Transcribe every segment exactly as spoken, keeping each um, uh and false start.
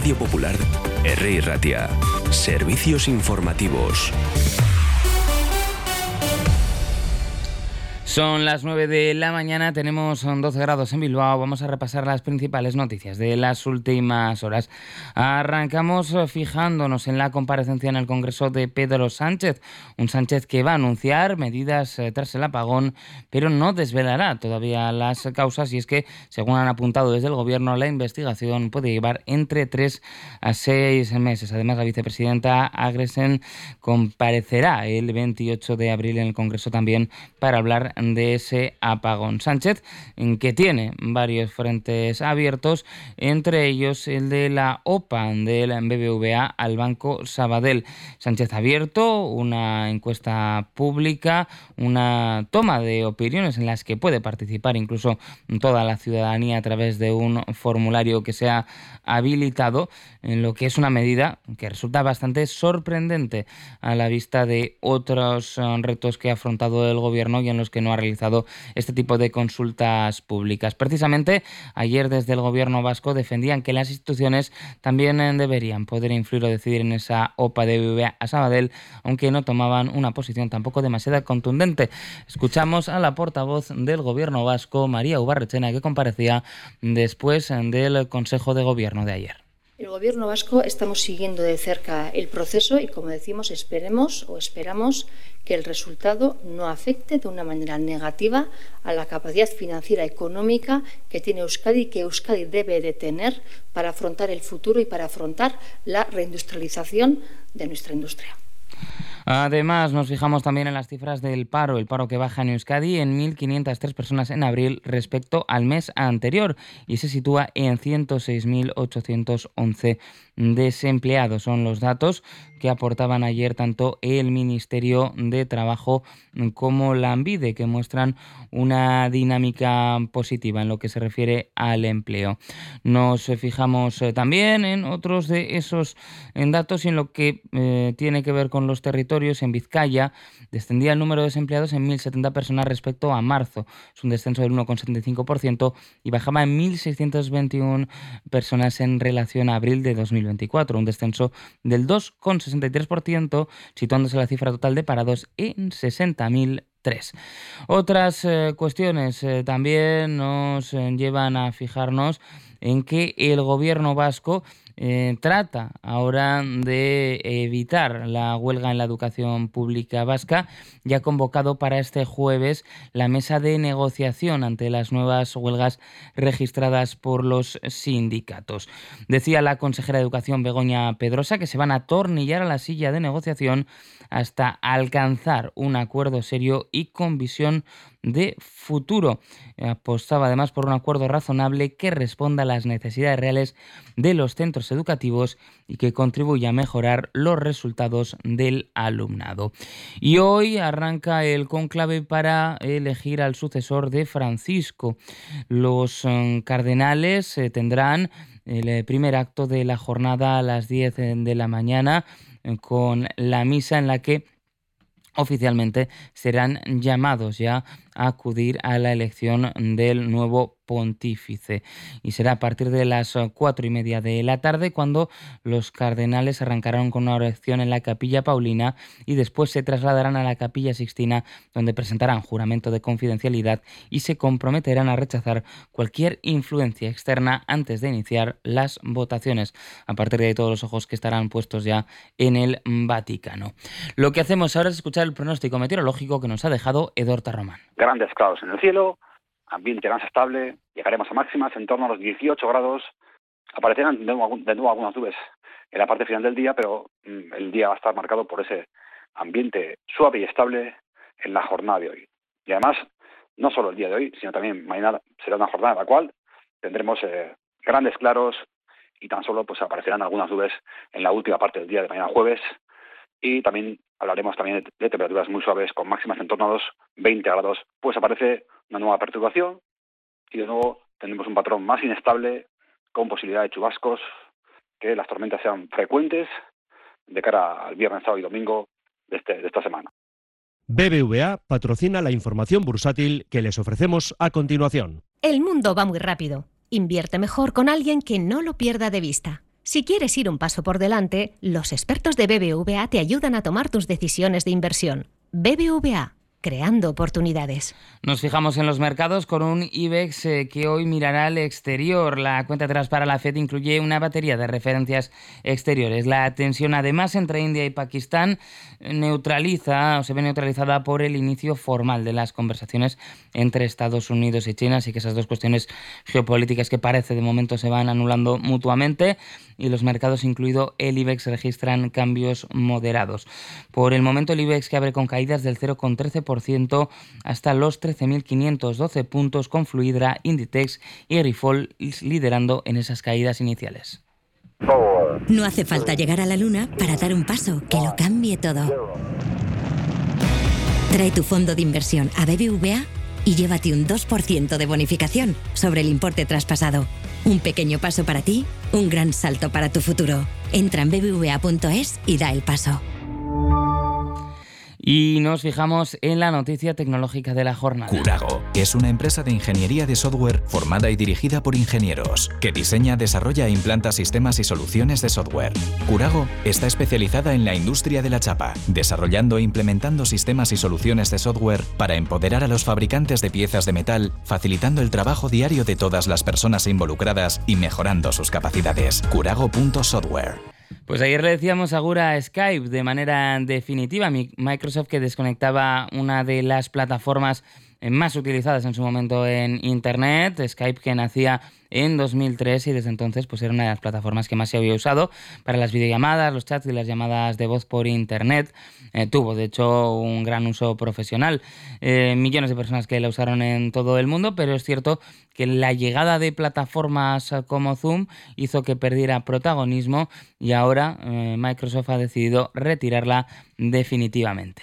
Radio Popular, R I Ratia. Servicios informativos. Son las nueve de la mañana, tenemos doce grados en Bilbao. Vamos a repasar las principales noticias de las últimas horas. Arrancamos fijándonos en la comparecencia en el Congreso de Pedro Sánchez. Un Sánchez que va a anunciar medidas tras el apagón, pero no desvelará todavía las causas. Y es que, según han apuntado desde el Gobierno, la investigación puede llevar entre tres a seis meses. Además, la vicepresidenta Agresen comparecerá el veintiocho de abril en el Congreso también para hablar de ese apagón. Sánchez, que tiene varios frentes abiertos, entre ellos el de la O P A del B B V A al Banco Sabadell. Sánchez ha abierto una encuesta pública, una toma de opiniones en las que puede participar incluso toda la ciudadanía a través de un formulario que se ha habilitado, en lo que es una medida que resulta bastante sorprendente a la vista de otros retos que ha afrontado el Gobierno y en los que no ha realizado este tipo de consultas públicas. Precisamente ayer desde el Gobierno vasco defendían que las instituciones también deberían poder influir o decidir en esa O P A de B B V A a Sabadell, aunque no tomaban una posición tampoco demasiado contundente. Escuchamos a la portavoz del Gobierno vasco, María Ubarretxena, que comparecía después del Consejo de Gobierno de ayer. El Gobierno vasco estamos siguiendo de cerca el proceso y, como decimos, esperemos o esperamos que el resultado no afecte de una manera negativa a la capacidad financiera económica que tiene Euskadi y que Euskadi debe de tener para afrontar el futuro y para afrontar la reindustrialización de nuestra industria. Además, nos fijamos también en las cifras del paro, el paro que baja en Euskadi en mil quinientas tres personas en abril respecto al mes anterior y se sitúa en ciento seis mil ochocientos once desempleados. Son los datos que aportaban ayer tanto el Ministerio de Trabajo como Lanbide, que muestran una dinámica positiva en lo que se refiere al empleo. Nos fijamos también en otros de esos en datos y en lo que eh, tiene que ver con los territorios. En Vizcaya descendía el número de desempleados en mil setenta personas respecto a marzo. Es un descenso del uno coma setenta y cinco por ciento y bajaba en mil seiscientas veintiuna personas en relación a abril de dos mil veinticuatro, un descenso del dos coma sesenta y tres por ciento, situándose la cifra total de parados en sesenta mil tres. Otras eh, cuestiones eh, también nos eh, llevan a fijarnos en que el Gobierno vasco Eh, trata ahora de evitar la huelga en la educación pública vasca y ha convocado para este jueves la mesa de negociación ante las nuevas huelgas registradas por los sindicatos. Decía la consejera de Educación, Begoña Pedrosa, que se van a atornillar a la silla de negociación hasta alcanzar un acuerdo serio y con visión de futuro. Apostaba además por un acuerdo razonable que responda a las necesidades reales de los centros educativos y que contribuya a mejorar los resultados del alumnado. Y hoy arranca el cónclave para elegir al sucesor de Francisco. Los um, cardenales eh, tendrán el primer acto de la jornada a las diez de la mañana eh, con la misa en la que oficialmente serán llamados ya a acudir a la elección del nuevo pontífice. Y será a partir de las cuatro y media de la tarde cuando los cardenales arrancarán con una oración en la Capilla Paulina y después se trasladarán a la Capilla Sixtina, donde presentarán juramento de confidencialidad y se comprometerán a rechazar cualquier influencia externa antes de iniciar las votaciones. A partir de ahí, todos los ojos que estarán puestos ya en el Vaticano. Lo que hacemos ahora es escuchar el pronóstico meteorológico que nos ha dejado Edorta Román. Grandes claros en el cielo, ambiente más estable, llegaremos a máximas en torno a los dieciocho grados, aparecerán de nuevo, de nuevo algunas nubes en la parte final del día, pero mmm, el día va a estar marcado por ese ambiente suave y estable en la jornada de hoy. Y además, no solo el día de hoy, sino también mañana será una jornada en la cual tendremos eh, grandes claros y tan solo pues aparecerán algunas nubes en la última parte del día de mañana jueves, y también hablaremos también de, de temperaturas muy suaves con máximas en torno a los veinte grados, pues aparece una nueva perturbación y de nuevo tendremos un patrón más inestable con posibilidad de chubascos, que las tormentas sean frecuentes de cara al viernes, sábado y domingo de, este, de esta semana. B B V A patrocina la información bursátil que les ofrecemos a continuación. El mundo va muy rápido. Invierte mejor con alguien que no lo pierda de vista. Si quieres ir un paso por delante, los expertos de B B V A te ayudan a tomar tus decisiones de inversión. B B V A, creando oportunidades. Nos fijamos en los mercados con un IBEX eh, que hoy mirará al exterior. La cuenta atrás para la Fed incluye una batería de referencias exteriores. La tensión, además, entre India y Pakistán neutraliza o se ve neutralizada por el inicio formal de las conversaciones entre Estados Unidos y China. Así que esas dos cuestiones geopolíticas que parece de momento se van anulando mutuamente, y los mercados, incluido el IBEX, registran cambios moderados. Por el momento, el IBEX, que abre con caídas del cero coma trece por ciento hasta los trece mil quinientos doce puntos, con Fluidra, Inditex y Ripoll liderando en esas caídas iniciales. No hace falta llegar a la luna para dar un paso que lo cambie todo. Trae tu fondo de inversión a B B V A y llévate un dos por ciento de bonificación sobre el importe traspasado. Un pequeño paso para ti, un gran salto para tu futuro. Entra en b b v a punto es y da el paso. Y nos fijamos en la noticia tecnológica de la jornada. Curago es una empresa de ingeniería de software formada y dirigida por ingenieros, que diseña, desarrolla e implanta sistemas y soluciones de software. Curago está especializada en la industria de la chapa, desarrollando e implementando sistemas y soluciones de software para empoderar a los fabricantes de piezas de metal, facilitando el trabajo diario de todas las personas involucradas y mejorando sus capacidades. Curago punto software. Pues ayer le decíamos agur a Skype de manera definitiva. Microsoft, que desconectaba una de las plataformas más utilizadas en su momento en Internet. Skype, que nacía en dos mil tres y desde entonces pues era una de las plataformas que más se había usado para las videollamadas, los chats y las llamadas de voz por Internet. Eh, tuvo, de hecho, un gran uso profesional. Eh, millones de personas que la usaron en todo el mundo, pero es cierto que la llegada de plataformas como Zoom hizo que perdiera protagonismo y ahora eh, Microsoft ha decidido retirarla definitivamente.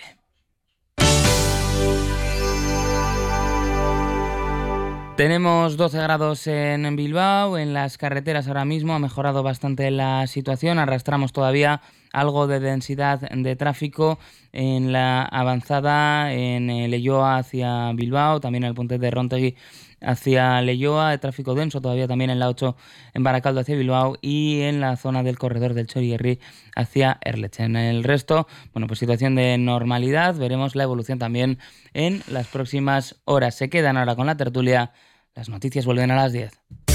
Tenemos doce grados en Bilbao, en las carreteras ahora mismo ha mejorado bastante la situación, arrastramos todavía algo de densidad de tráfico en la avanzada en Leioa hacia Bilbao, también en el puente de Rontegui hacia Leioa, el tráfico denso todavía también en la ocho en Baracaldo hacia Bilbao y en la zona del corredor del Txorierri hacia Erleche. En el resto, bueno, pues situación de normalidad, veremos la evolución también en las próximas horas. Se quedan ahora con la tertulia, las noticias vuelven a las diez.